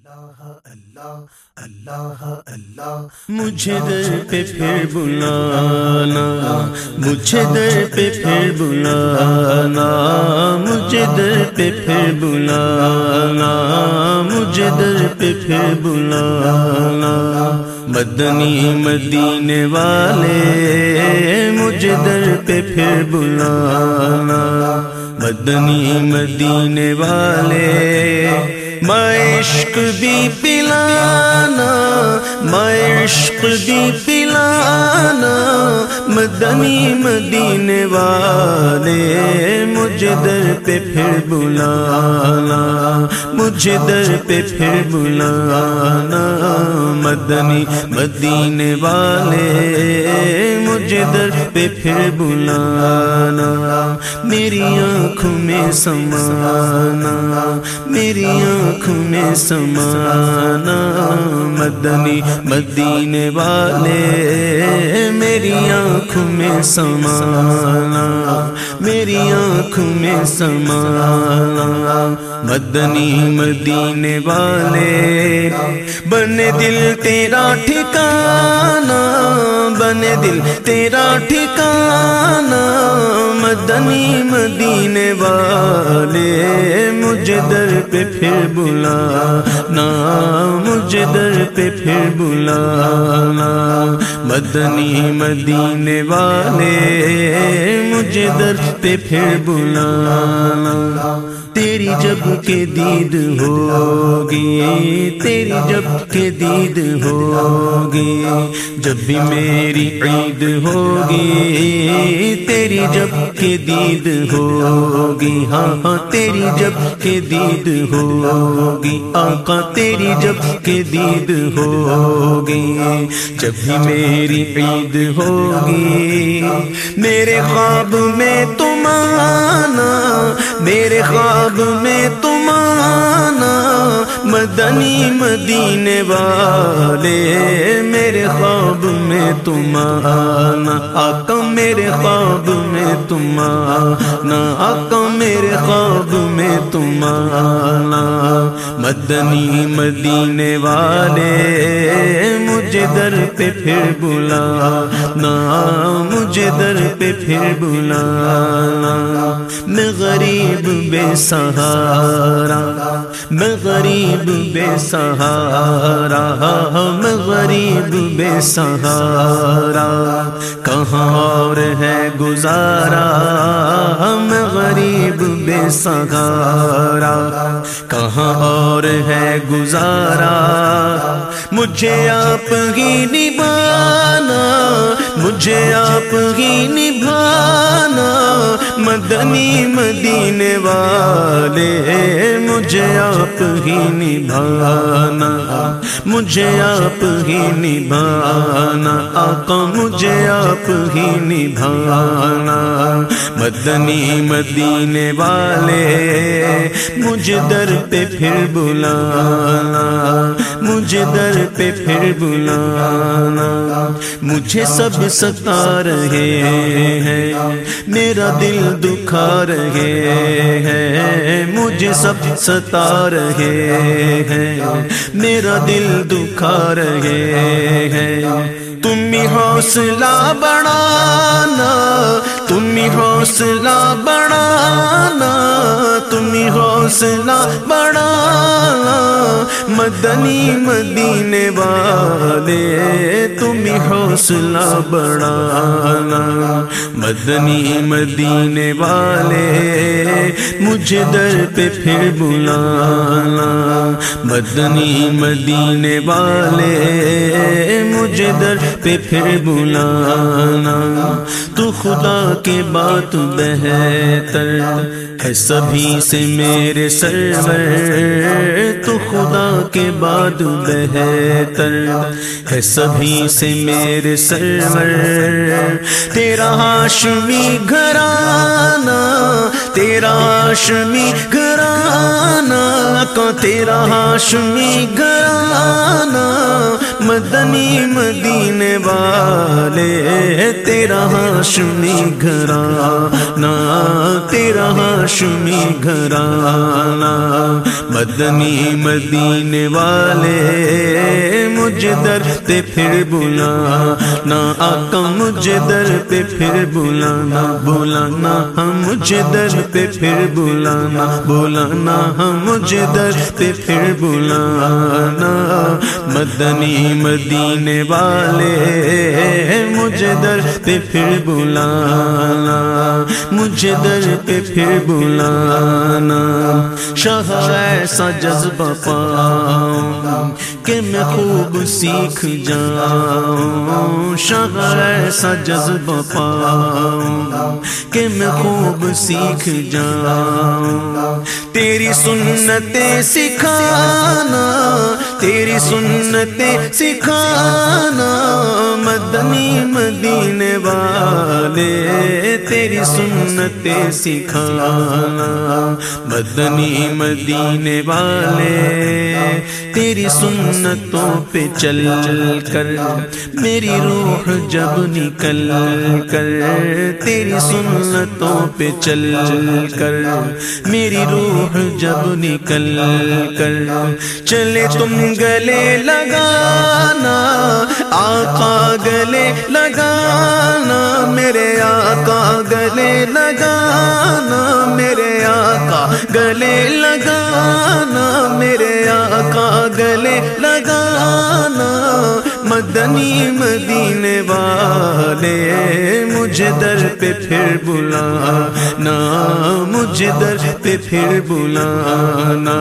مجھے در پہ پھر بلانا، مجھے در پہ پھر بلانا، مجھے در پہ پھر بلانا، مجھے در پہ پھر بلانا، مدنی مدینے والے مجھے در پہ پھر بلانا، مدنی مدینے والے عشق بھی پلانا، عشق بھی پلانا، مدنی مدینے والے مجھے در پہ پھر بلانا، مجھے در پہ پھر بلانا، مدنی مدینے والے مجھے در پہ پھر بلانا، میری آنکھوں میں سمانا، میری آنکھوں میں سمانا، مدنی مدینے والے میری آنکھوں میں سمانا، میری آنکھوں میں سمانا، مدنی مدینے والے بنے دل تیرا ٹھکانا، بنے دل تیرا ٹھکانا، مدنی مدینے والے مجھے در پہ پھر بلانا، مجھے در پہ پھر بلانا، مدنی مدینے والے مجھے در پہ پھر بلانا، تیری جب کہ دید ہوگی، تیری جب کہ دید ہوگی، جب بھی میری عید ہوگی، تیری جب کہ دید ہوگی، ہاں ہاں تیری جب کہ دید ہوگی، آقا تیری جب کہ دید ہوگی، جب بھی میری عید ہوگی، میرے خواب میں تم آنا، میرے خواب میں تم آنا، مدنی مدینے والے میرے خواب میں تم آنا، آقا میرے خواب میں تم آنا، آقا میرے خواب میں تم آنا، مدنی مدینے والے مجھے در پہ پھر بلانا، مجھے در پہ پھر بلانا، میں غریب بے سہارا، میں غریب بے سہارا، میں غریب بے سہارا، کہاں اور ہے گزارا، میں غریب بے سہارا، کہاں اور ہے گزارا، مجھے آپ ہی نبھانا، مجھے آپ ہی نبھانا، مدنی مدینے والے مجھے آپ ہی نبھانا، مجھے آپ ہی نبھانا، آقا مجھے آپ ہی نبھانا، مدنی مدینے والے مجھے در پہ پھر بلانا، مجھے در پہ پھر بلانا، مجھے سب ستا رہے ہیں، میرا دل دکھا رہے ہیں، مجھے سب ستا رہے ہیں، میرا دل دکھا رہے ہیں، تم ہی حوصلہ بڑھانا، تم ہی حوصلہ بڑھانا، تم ہی حوصلہ بڑھانا، مدنی مدینے والے تم ہی حوصلہ بڑھانا، مدنی مدینے والے مجھے در پہ پھر بلانا، مدنی مدینے والے مجھے در پہ پھر بلانا، تو خدا کے بات بہتر ہے سبھی سے میرے سرور، تو خدا کے بعد بہتر ہے سبھی سے میرے سرور، تیرا ہاشمی گھرانہ، تیرا ہاشمی گھرانہ، تیرا ہاشمی گھرانہ، مدنی مدینے والے تیرا ہاشمی گھرانہ تیرا ہاشمی گھرانہ مدنی مدینے والے مجھے در پہ پھر بلانا آقا مجھے در پہ پھر بلانا بلانا ہم مجھے در پہ پھر بلانا بلانا ہم مجھے در پہ پھر بلانا مدنی مدینے والے مجھے در پہ پھر بلانا مجھے در پہ پھر بلانا شاہ ایسا جذبہ پاؤں کہ میں خوب سیکھ جاؤں شاہ ایسا جذبہ پاؤں کہ میں خوب سیکھ جاؤں تیری سنتیں سکھانا تیری سنتیں سکھانا مدنی مدینے والے تیری سنتیں سکھانا مدنی مدینے والے تیری سنتوں پہ چل کر میری روح جب نکل کر تیری سنتوں پہ چل کر میری روح جب نکل کر چلے تم گلے لگانا آقا گلے لگانا میرے آقا گلے لگانا میرے آقا گلے لگانا میرے آقا گلے لگانا مدنی مدینے والے مجھے در پہ پھر بلانا مجھے در پہ پھر بلانا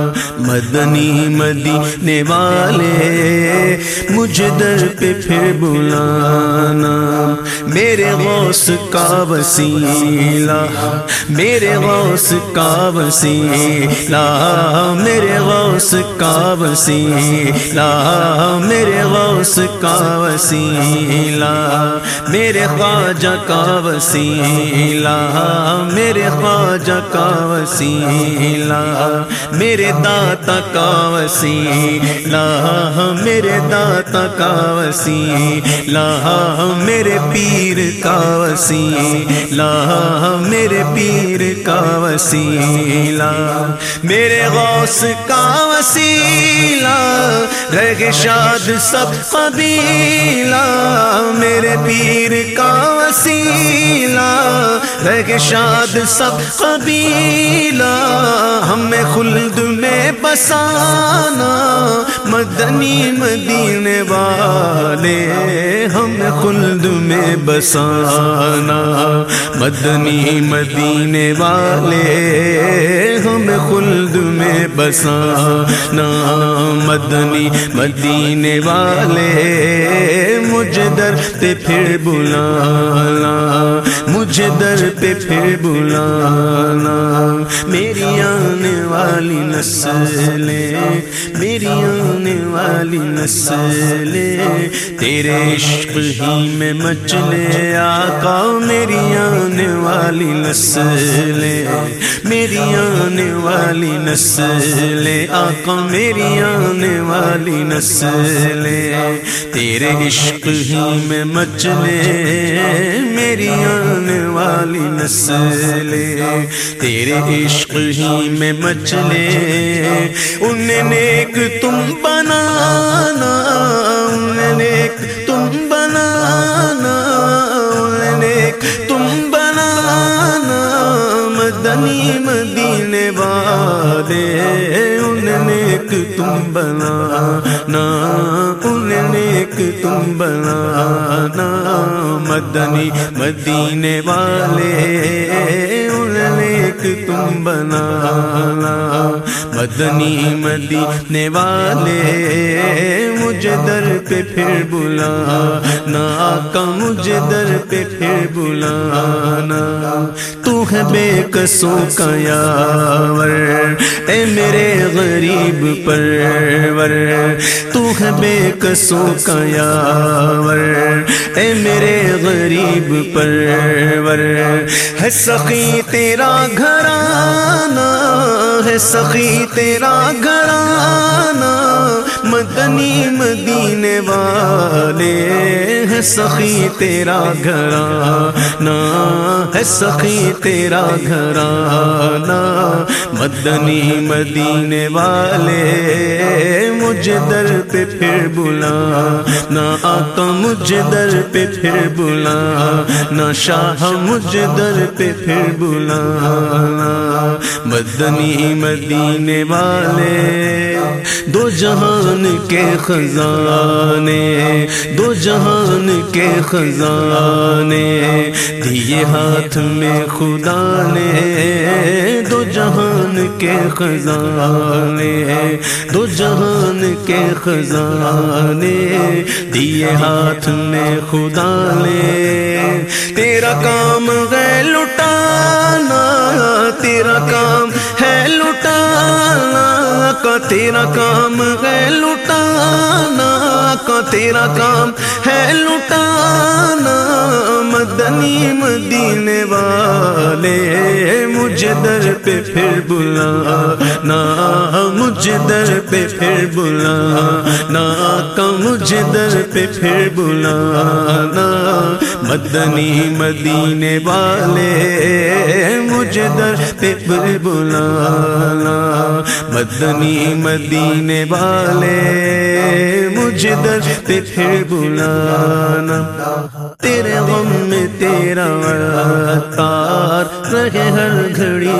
مدنی مدینے والے مجھے در پہ پھر بلانا میرے غوث کا وسیلہ میرے غوث کا وسیلہ میرے غوث کا وسیلہ میرے غوث کا وسیلہ میرے خواجہ کا وسیلہ میرے خواجہ کا وسیلہ میرے داتا کا وسیلہ میرے داتا کا وسیلہ میرے پیر کا وسیلہ میرے پیر کا وسیلہ میرے غوث کا وسیلہ رہ شاد سب قبیلہ میرے پیر کا وسیلہ رہ شاد سب قبیلہ ہمیں خلد میں بسانا مدنی مدینے والے ہمیں خلد میں بسانا مدنی مدینے والے ہمیں خلد میں بسانا مدنی مدینے والے مجھے در پہ پھر بلانا مجھے در پہ پھر بلانا میری آنے والی نسلیں میری آنے والی نسلیں تیرے عشق ہی میں مچلے آقا میری آنے والی نسلیں میری آنے والی نسلیں آقا میری آنے والی نسلیں تیرے عشق ہی میں مچلے میری آنے والی نسلیں تیرے عشق ہی میں مچلے انہیں نیک تم بنانا انہیں نیک تم بنانا انہیں نیک تم بنانا مدنی مدینے والے انہیں نیک تم بنانا انہیں نیک تم بنانا مدنی مدینے والے انہیں نیک تم بنانا مدنی مدینے والے مجھے در پہ پھر بلانا آقا مجھے در پہ پھر بلانا تو ہے بے کسوں کا یاور اے میرے غریب پرور تو ہے بے کسوں کا یاور اے میرے غریب پرور ہے سخی تیرا گھرانہ ہے سخی تیرا گھرانہ مدنی مدینے والے ہے سخی تیرا گھرانہ ہے سخی تیرا گھرانہ مدنی مدینے والے مجھے در پہ پھر بلانا آقا مجھے در پہ پھر بلانا شاہ مجھے در پہ پھر بلانا مدنی مدینے والے دو جہان کے خزانے دو جہان کے خزانے دیے ہاتھ میں خدا نے دو جہان کے خزانے دو جہان کے خزانے دیے ہاتھ میں خدا نے تیرا کام ہے لٹانا تیرا کام ہے لٹانا کا تیرا کام ہے لٹانا کا تیرا کام ہے لٹانا مدنی مدینے والے مجھے در پہ پھر بلانا مجھے در پہ پھر بلانا کا مجھے در پہ پھر بلانا مدنی مدینے والے مجھے در پہ پھر بلانا مدنی مدینے والے مجھے در پہ پھر بلانا تیرے غم میں تیرا عطار رہے ہر گھڑی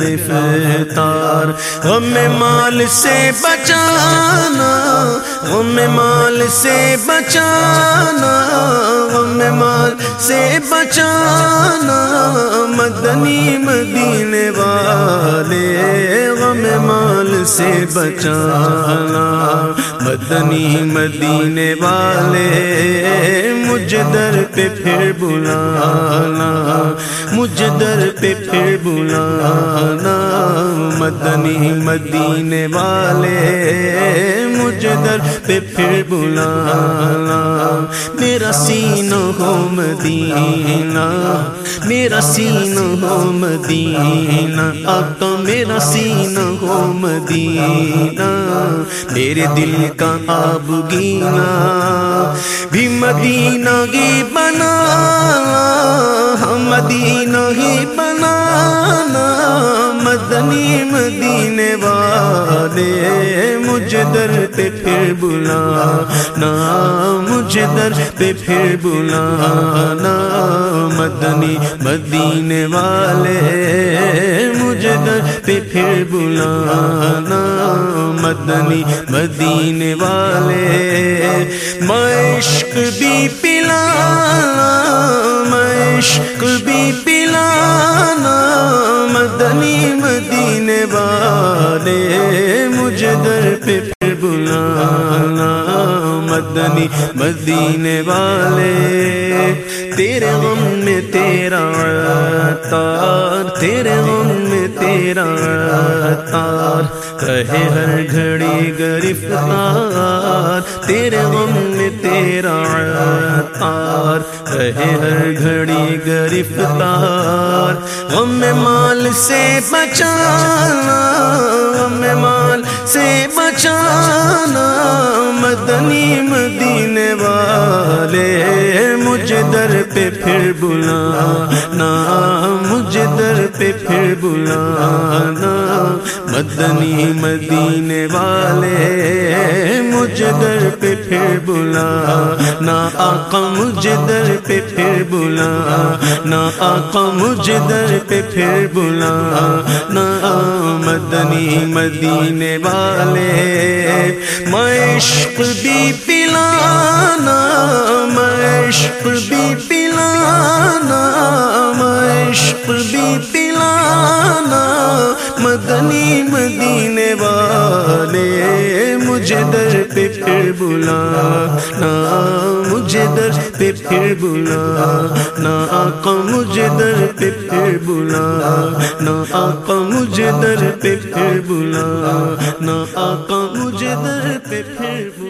گرفتار غم مال سے بچانا غم مال سے بچانا غم مال سے بچانا مدنی مدینے والے غم مال سے بچانا مدنی مدینے والے مجھے در پہ پھر بلانا مجھے در پہ پھر بلانا مدنی مدینے والے مجھے در پہ پھر بلانا میرا سینہ ہو مدینہ میرا سینہ ہو مدینہ آقا میرا سینہ ہو مدینہ میرے دل کا آب گینا بھی مدینہ ہی بنانا ہم مدینہ ہی بنانا مدنی مدینے والے مجھے در پہ پھر بلانا مجھے در پہ پھر بلانا مدنی مدینے والے مجھے در پہ پھر بلانا مدنی مدینے والے میں عشق بھی پلانا میں عشق بھی پلانا مدنی مدینے والے مجھے در پہ پھر بلانا مدنی مدینے والے تیرے غم میں تیرا عطار تیرے غم میں تیرا عطار رہے ہر گھڑی گرفتار تیرے غم میں تیرا عطار رہے ہر گھڑی گرفتار غم مال سے بچانا غم مال سے بچانا مدنی مدینے والے مجھے در پہ پھر بلانا مجھے در پہ پھر بلانا مدنی مدینے والے مجھے در پہ پھر بلانا آقا مجھے در پہ پھر بلانا آقا مجھے در پہ پھر بلانا مدنی مدینے والے میں عشق بھی پلانا میں عشق بھی پلانا میں عشق بھی پلانا مدنی مدینے والے مجھے در پہ پھر بلانا مجھے در پہ پھر بلانا آقا مجھے در پہ پھر بلانا آقا مجھے در پہ پھر بلانا آقا مجھے در پہ پھر بلانا